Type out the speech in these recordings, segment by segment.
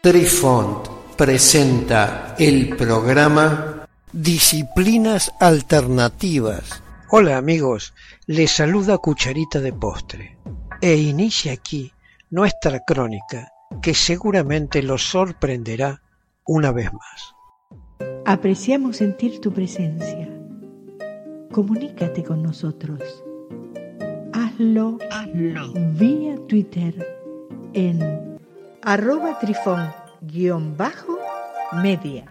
Trifont presenta el programa Disciplinas Alternativas. Hola amigos, les saluda Cucharita de Postre e inicia aquí nuestra crónica que seguramente los sorprenderá una vez más. Apreciamos sentir tu presencia. Comunícate con nosotros. Hazlo vía Twitter en @trifon_media.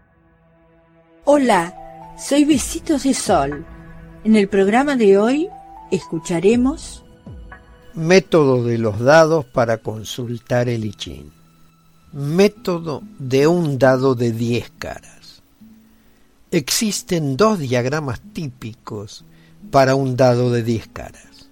Hola, soy Besitos de Sol. En el programa de hoy escucharemos Método de los dados para consultar el I Ching. Método de un dado de 10 caras. Existen dos diagramas típicos para un dado de 10 caras.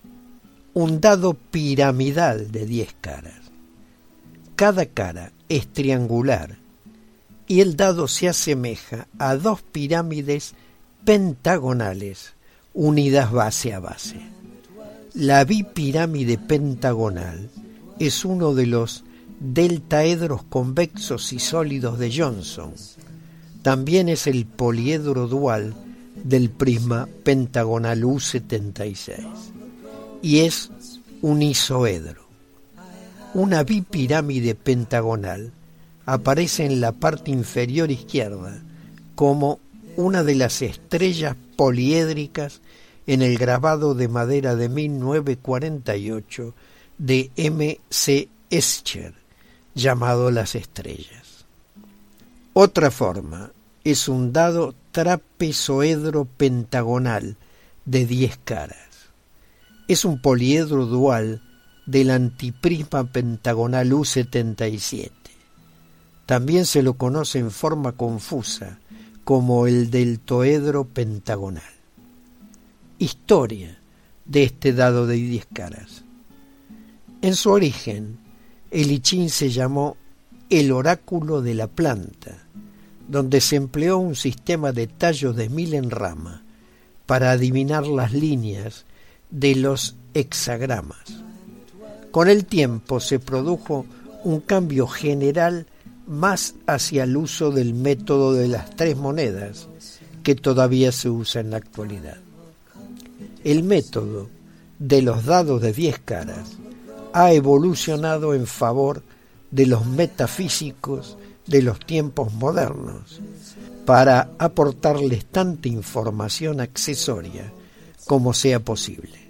Un dado piramidal de 10 caras. Cada cara es triangular y el dado se asemeja a dos pirámides pentagonales unidas base a base. La bipirámide pentagonal es uno de los deltaedros convexos y sólidos de Johnson. También es el poliedro dual del prisma pentagonal U76 y es un isoedro. Una bipirámide pentagonal aparece en la parte inferior izquierda como una de las estrellas poliédricas en el grabado de madera de 1948 de M.C. Escher, llamado Las Estrellas. Otra forma es un dado trapezoedro pentagonal de 10 caras. Es un poliedro dual del antiprisma pentagonal U77. También se lo conoce en forma confusa como el deltoedro pentagonal. Historia de este dado de 10 caras. En su origen, el I Ching se llamó el oráculo de la planta, donde se empleó un sistema de tallos de 1000 en rama para adivinar las líneas de los hexagramas. Con el tiempo se produjo un cambio general más hacia el uso del método de las 3 monedas, que todavía se usa en la actualidad. El método de los dados de 10 caras ha evolucionado en favor de los metafísicos de los tiempos modernos para aportarles tanta información accesoria como sea posible,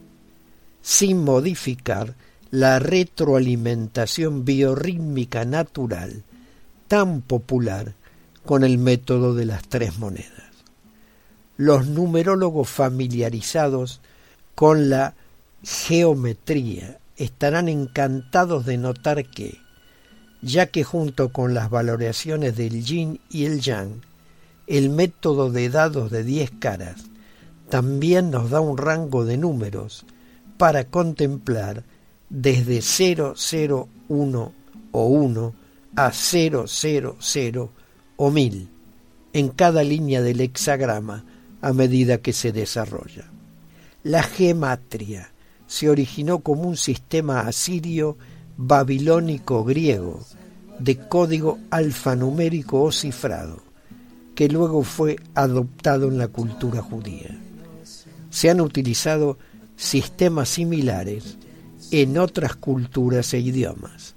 sin modificar la retroalimentación biorrítmica natural tan popular con el método de las 3 monedas. Los numerólogos familiarizados con la geometría estarán encantados de notar que, ya que junto con las valoraciones del yin y el yang, el método de dados de 10 caras también nos da un rango de números para contemplar desde 0, 0, 1 o 1 a 0, 0, 0 o 1000 en cada línea del hexagrama a medida que se desarrolla. La gematria se originó como un sistema asirio babilónico griego de código alfanumérico o cifrado, que luego fue adoptado en la cultura judía. Se han utilizado sistemas similares en otras culturas e idiomas.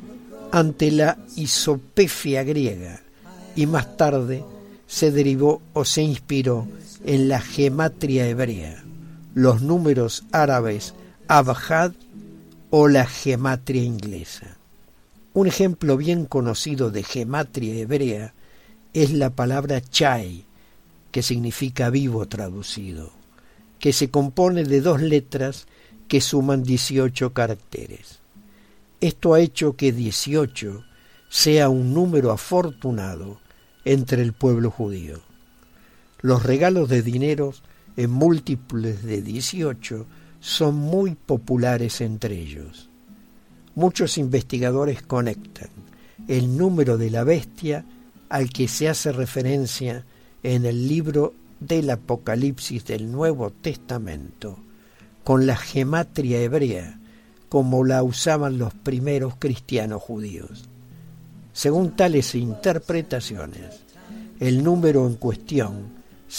Ante la isopefia griega y más tarde se derivó o se inspiró en la gematria hebrea, los números árabes abjad o la gematria inglesa. Un ejemplo bien conocido de gematria hebrea es la palabra chai, que significa vivo traducido, que se compone de 2 letras que suman 18 caracteres. Esto ha hecho que 18 sea un número afortunado entre el pueblo judío. Los regalos de dinero en múltiples de 18 son muy populares entre ellos. Muchos investigadores conectan el número de la bestia al que se hace referencia en el libro del Apocalipsis del Nuevo Testamento con la gematria hebrea como la usaban los primeros cristianos judíos. Según tales interpretaciones, el número en cuestión,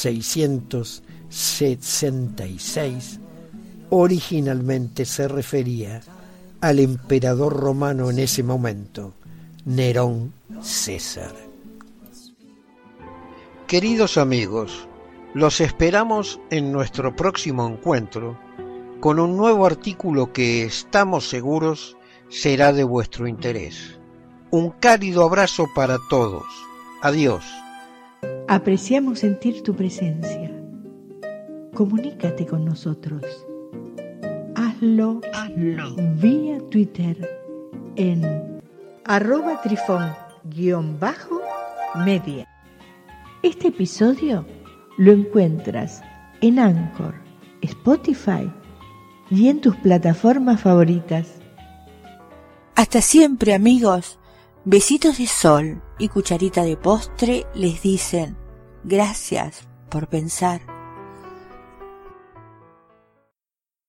666, originalmente se refería al emperador romano en ese momento, Nerón César. Queridos amigos, los esperamos en nuestro próximo encuentro con un nuevo artículo que estamos seguros será de vuestro interés. Un cálido abrazo para todos. Adiós. Apreciamos sentir tu presencia. Comunícate con nosotros. Hazlo vía Twitter en @trifón_media. Este episodio lo encuentras en Anchor, Spotify y en tus plataformas favoritas. Hasta siempre, amigos. Besitos de sol y cucharita de postre les dicen gracias por pensar.